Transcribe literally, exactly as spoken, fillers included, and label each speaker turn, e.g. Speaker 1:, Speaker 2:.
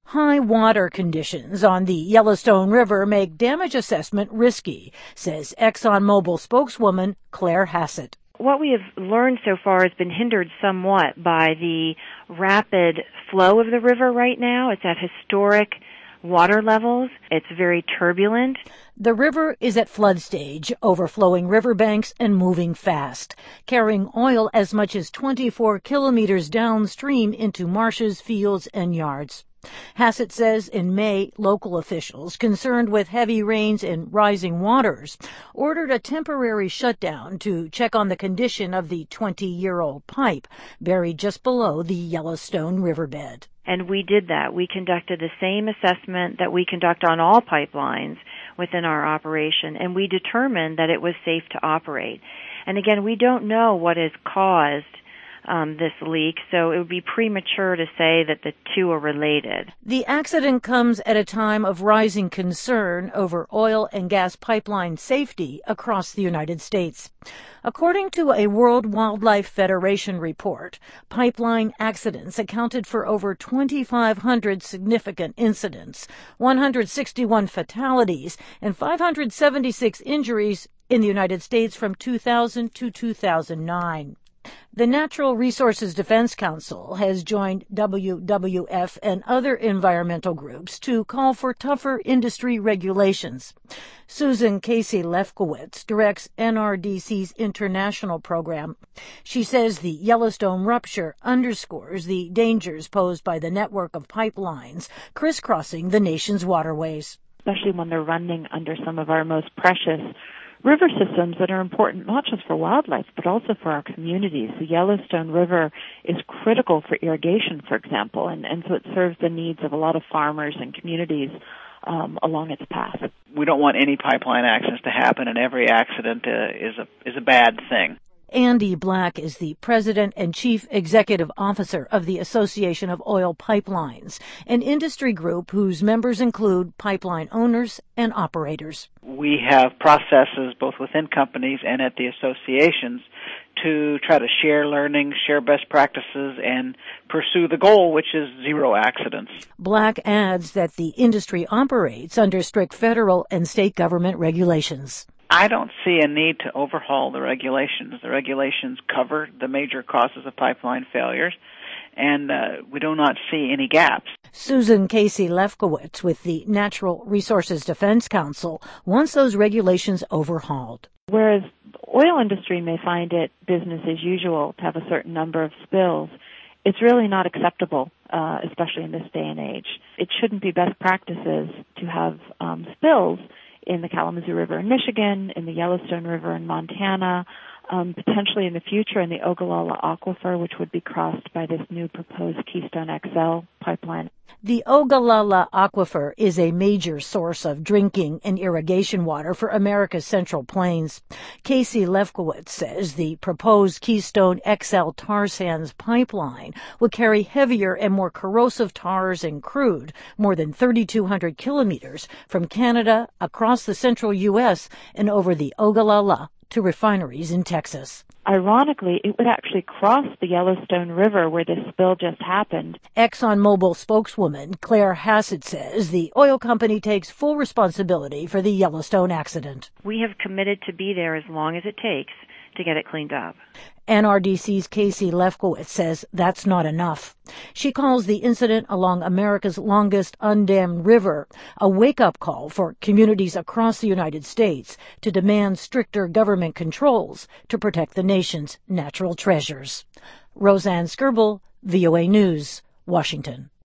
Speaker 1: High water conditions on the Yellowstone River make damage assessment risky, says ExxonMobil spokeswoman Claire Hassett.
Speaker 2: What we have learned so far has been hindered somewhat by the rapid flow of the river right now. It's at historic water levels. It's very turbulent.
Speaker 1: The river is at flood stage, overflowing riverbanks and moving fast, carrying oil as much as twenty-four kilometers downstream into marshes, fields, and yards. Hassett says in May, local officials concerned with heavy rains and rising waters ordered a temporary shutdown to check on the condition of the twenty-year-old pipe buried just below the Yellowstone riverbed.
Speaker 2: And we did that. We conducted the same assessment that we conduct on all pipelines within our operation, and we determined that it was safe to operate. And again, we don't know what has caused Um, this leak, so it would be premature to say that the two are related.
Speaker 1: The accident comes at a time of rising concern over oil and gas pipeline safety across the United States. According to a World Wildlife Federation report, pipeline accidents accounted for over twenty-five hundred significant incidents, one hundred sixty-one fatalities, and five hundred seventy-six injuries in the United States from two thousand to two thousand nine. The Natural Resources Defense Council has joined W W F and other environmental groups to call for tougher industry regulations. Susan Casey Lefkowitz directs N R D C's international program. She says the Yellowstone rupture underscores the dangers posed by the network of pipelines crisscrossing the nation's waterways.
Speaker 3: Especially when they're running under some of our most precious river systems that are important not just for wildlife, but also for our communities. The Yellowstone River is critical for irrigation, for example, and, and so it serves the needs of a lot of farmers and communities um, along its path.
Speaker 4: We don't want any pipeline accidents to happen, and every accident uh, is a is a bad thing.
Speaker 1: Andy Black is the president and chief executive officer of the Association of Oil Pipelines, an industry group whose members include pipeline owners and operators.
Speaker 4: We have processes both within companies and at the associations to try to share learning, share best practices, and pursue the goal, which is zero accidents.
Speaker 1: Black adds that the industry operates under strict federal and state government regulations.
Speaker 4: I don't see a need to overhaul the regulations. The regulations cover the major causes of pipeline failures, and uh, we do not see any gaps.
Speaker 1: Susan Casey Lefkowitz with the Natural Resources Defense Council wants those regulations overhauled.
Speaker 3: Whereas the oil industry may find it business as usual to have a certain number of spills, it's really not acceptable, uh, especially in this day and age. It shouldn't be best practices to have um, spills in the Kalamazoo River in Michigan, in the Yellowstone River in Montana, um, potentially in the future in the Ogallala Aquifer, which would be crossed by this new proposed Keystone X L pipeline.
Speaker 1: The Ogallala Aquifer is a major source of drinking and irrigation water for America's Central Plains. Casey Lefkowitz says the proposed Keystone X L tar sands pipeline would carry heavier and more corrosive tars and crude more than thirty-two hundred kilometers from Canada across the central U S and over the Ogallala to refineries in Texas.
Speaker 3: Ironically, it would actually cross the Yellowstone River where this spill just happened.
Speaker 1: ExxonMobil spokeswoman Claire Hassett says the oil company takes full responsibility for the Yellowstone accident.
Speaker 2: We have committed to be there as long as it takes to get it cleaned up.
Speaker 1: N R D C's Casey Lefkowitz says that's not enough. She calls the incident along America's longest undammed river a wake-up call for communities across the United States to demand stricter government controls to protect the nation's natural treasures. Roseanne Skirble, V O A News, Washington.